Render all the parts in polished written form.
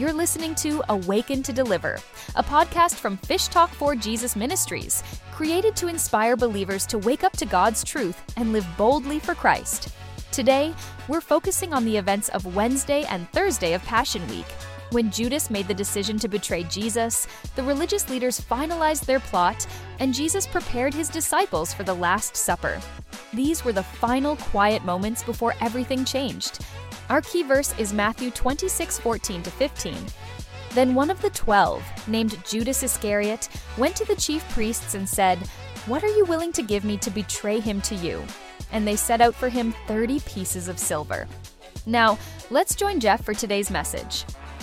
You're listening to Awaken to Deliver, a podcast from Fish Talk for Jesus Ministries, created to inspire believers to wake up to God's truth and live boldly for Christ. Today, we're focusing on the events of Wednesday and Thursday of Passion Week. When Judas made the decision to betray Jesus, the religious leaders finalized their plot, and Jesus prepared his disciples for the Last Supper. These were the final quiet moments before everything changed. Our key verse is Matthew 26:14-15. Then one of the 12, named Judas Iscariot, went to the chief priests and said, "What are you willing to give me to betray him to you?" And they set out for him 30 pieces of silver. Now, let's join Jeff for today's message.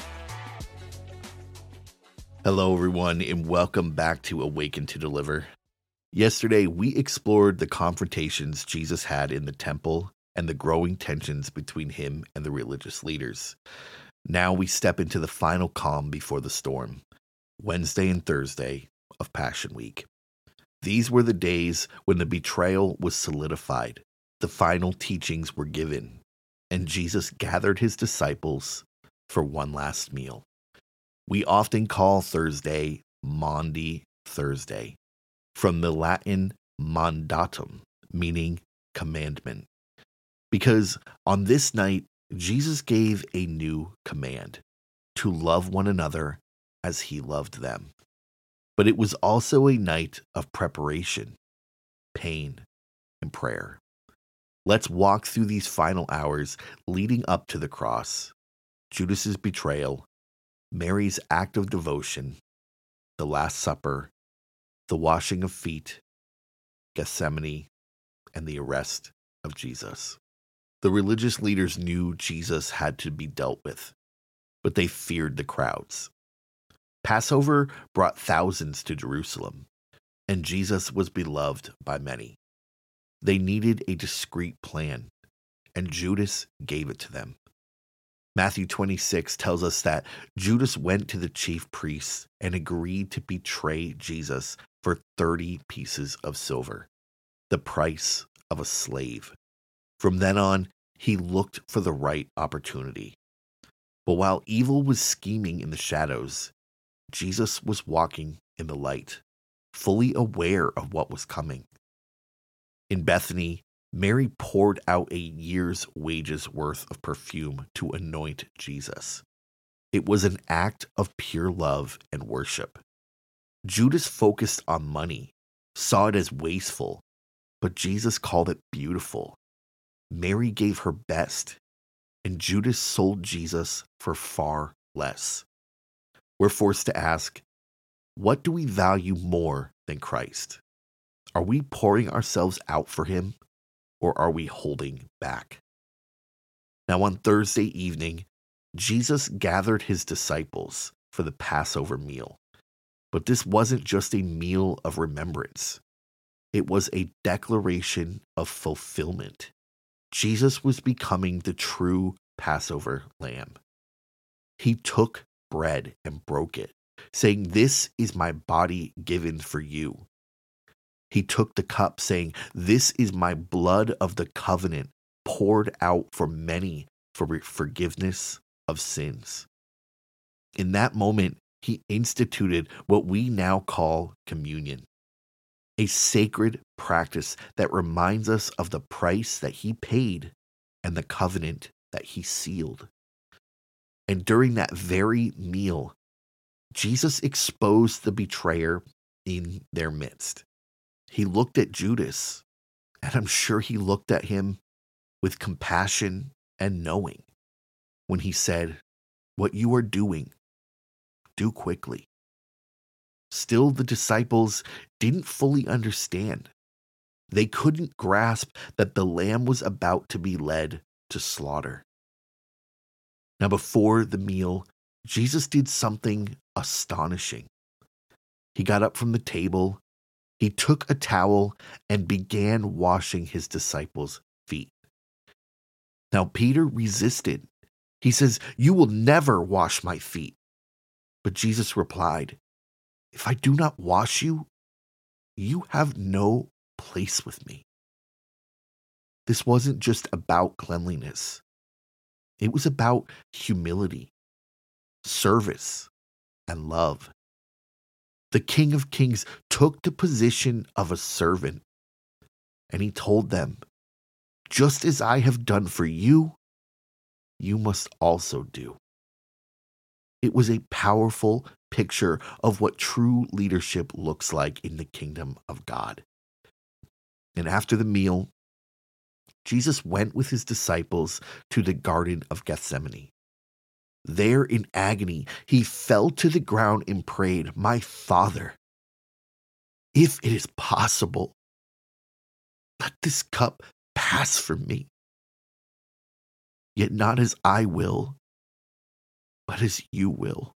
Hello, everyone, and welcome back to Awaken to Deliver. Yesterday, we explored the confrontations Jesus had in the temple and the growing tensions between him and the religious leaders. Now we step into the final calm before the storm, Wednesday and Thursday of Passion Week. These were the days when the betrayal was solidified, the final teachings were given, and Jesus gathered his disciples for one last meal. We often call Thursday Maundy Thursday, from the Latin mandatum, meaning commandment. Because on this night, Jesus gave a new command, to love one another as he loved them. But it was also a night of preparation, pain, and prayer. Let's walk through these final hours leading up to the cross, Judas's betrayal, Mary's act of devotion, the Last Supper, the washing of feet, Gethsemane, and the arrest of Jesus. The religious leaders knew Jesus had to be dealt with, but they feared the crowds. Passover brought thousands to Jerusalem, and Jesus was beloved by many. They needed a discreet plan, and Judas gave it to them. Matthew 26 tells us that Judas went to the chief priests and agreed to betray Jesus for 30 pieces of silver, the price of a slave. From then on, he looked for the right opportunity. But while evil was scheming in the shadows, Jesus was walking in the light, fully aware of what was coming. In Bethany, Mary poured out a year's wages worth of perfume to anoint Jesus. It was an act of pure love and worship. Judas focused on money, saw it as wasteful, but Jesus called it beautiful. Mary gave her best, and Judas sold Jesus for far less. We're forced to ask, what do we value more than Christ? Are we pouring ourselves out for him, or are we holding back? Now, on Thursday evening, Jesus gathered his disciples for the Passover meal. But this wasn't just a meal of remembrance. It was a declaration of fulfillment. Jesus was becoming the true Passover lamb. He took bread and broke it, saying, "This is my body given for you." He took the cup, saying, "This is my blood of the covenant poured out for many for forgiveness of sins." In that moment, he instituted what we now call communion, a sacred practice that reminds us of the price that he paid and the covenant that he sealed. And during that very meal, Jesus exposed the betrayer in their midst. He looked at Judas, and I'm sure he looked at him with compassion and knowing when he said, "What you are doing, do quickly." Still, the disciples didn't fully understand. They couldn't grasp that the lamb was about to be led to slaughter. Now, before the meal, Jesus did something astonishing. He got up from the table, he took a towel, and began washing his disciples' feet. Now, Peter resisted. He says, "You will never wash my feet." But Jesus replied, "If I do not wash you, you have no place with me." This wasn't just about cleanliness. It was about humility. service, and love. The King of Kings took the position of a servant, and he told them, "Just as I have done for you, you must also do." It was a powerful picture of what true leadership looks like in the kingdom of God. And after the meal, Jesus went with his disciples to the Garden of Gethsemane. There in agony, he fell to the ground and prayed, "My Father, if it is possible, let this cup pass from me. Yet not as I will, but as you will."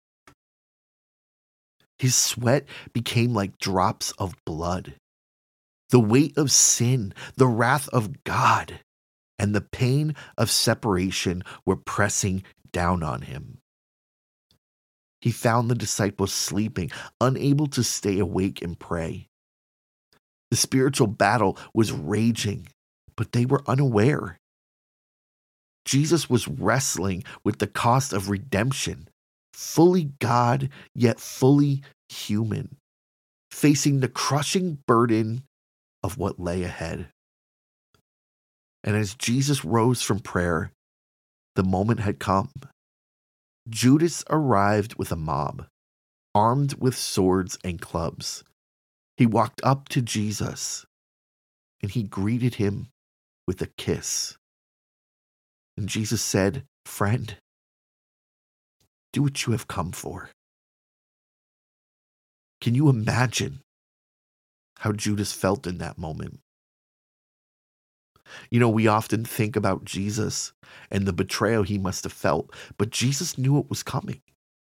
His sweat became like drops of blood. The weight of sin, the wrath of God, and the pain of separation were pressing down on him. He found the disciples sleeping, unable to stay awake and pray. The spiritual battle was raging, but they were unaware. Jesus was wrestling with the cost of redemption, fully God, yet fully human, facing the crushing burden of what lay ahead. And as Jesus rose from prayer, the moment had come. Judas arrived with a mob, armed with swords and clubs. He walked up to Jesus, and he greeted him with a kiss. And Jesus said, "Friend, do what you have come for." Can you imagine how Judas felt in that moment? You know, we often think about Jesus and the betrayal he must have felt, but Jesus knew it was coming.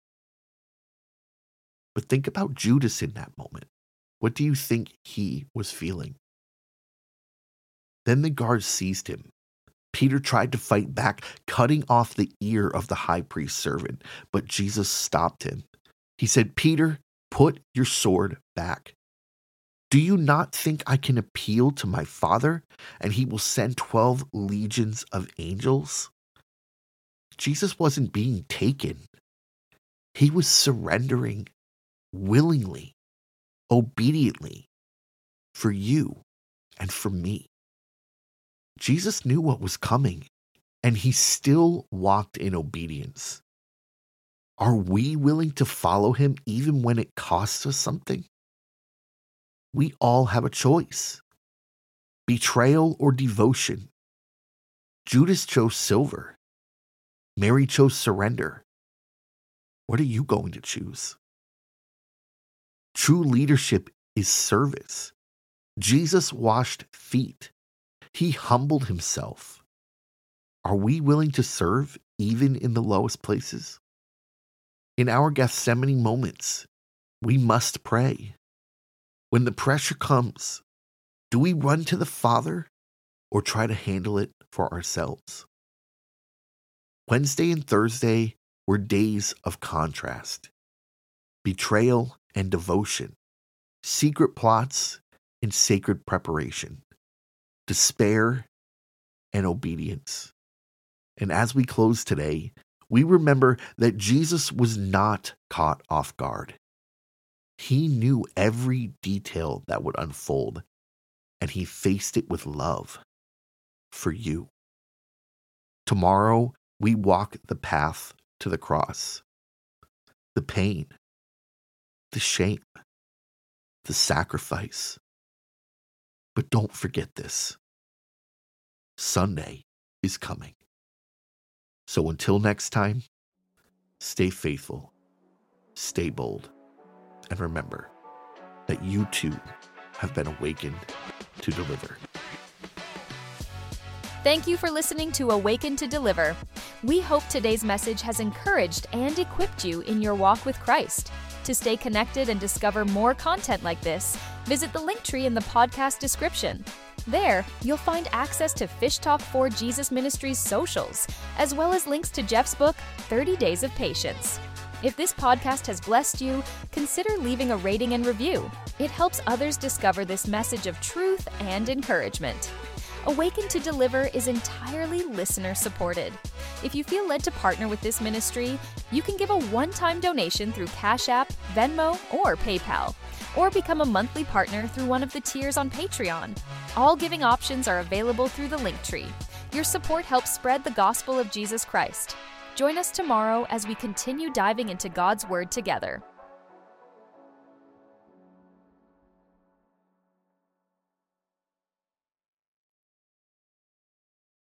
But think about Judas in that moment. What do you think he was feeling? Then the guards seized him. Peter tried to fight back, cutting off the ear of the high priest's servant, but Jesus stopped him. He said, "Peter, put your sword back. Do you not think I can appeal to my Father, and he will send 12 legions of angels?" Jesus wasn't being taken. He was surrendering willingly, obediently, for you and for me. Jesus knew what was coming, and he still walked in obedience. Are we willing to follow him even when it costs us something? We all have a choice: betrayal or devotion. Judas chose silver. Mary chose surrender. What are you going to choose? True leadership is service. Jesus washed feet. He humbled himself. Are we willing to serve even in the lowest places? In our Gethsemane moments, we must pray. When the pressure comes, do we run to the Father or try to handle it for ourselves? Wednesday and Thursday were days of contrast: betrayal and devotion, secret plots and sacred preparation, despair and obedience. And as we close today, we remember that Jesus was not caught off guard. He knew every detail that would unfold, and he faced it with love for you. Tomorrow, we walk the path to the cross. The pain, the shame, the sacrifice. But don't forget this: Sunday is coming. So until next time, stay faithful, stay bold, and remember that you too have been awakened to deliver. Thank you for listening to Awaken to Deliver. We hope today's message has encouraged and equipped you in your walk with Christ. To stay connected and discover more content like this, visit the link tree in the podcast description. There, you'll find access to Fish Talk for Jesus Ministries socials, as well as links to Jeff's book, 30 Days of Patience. If this podcast has blessed you, consider leaving a rating and review. It helps others discover this message of truth and encouragement. Awaken to Deliver is entirely listener-supported. If you feel led to partner with this ministry, you can give a one-time donation through Cash App, Venmo, or PayPal, or become a monthly partner through one of the tiers on Patreon. All giving options are available through the Linktree. Your support helps spread the gospel of Jesus Christ. Join us tomorrow as we continue diving into God's Word together.